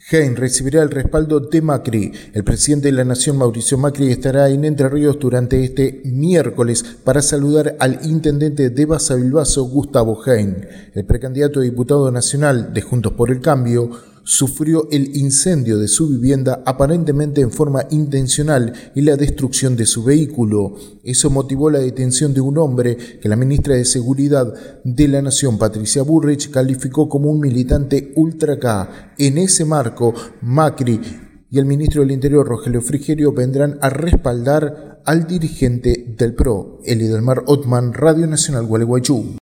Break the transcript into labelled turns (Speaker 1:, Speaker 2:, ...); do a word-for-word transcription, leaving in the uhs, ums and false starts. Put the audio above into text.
Speaker 1: Hein recibirá el respaldo de Macri. El presidente de la Nación, Mauricio Macri, estará en Entre Ríos durante este miércoles para saludar al intendente de Basavilbaso, Gustavo Hein. El precandidato a diputado nacional de Juntos por el Cambio sufrió el incendio de su vivienda aparentemente en forma intencional y la destrucción de su vehículo. Eso motivó la detención de un hombre que la ministra de Seguridad de la Nación, Patricia Bullrich, calificó como un militante ultra K. En ese marco, Macri y el ministro del Interior, Rogelio Frigerio, vendrán a respaldar al dirigente del P R O, Eli Delmar Ottman, Radio Nacional Gualeguaychú.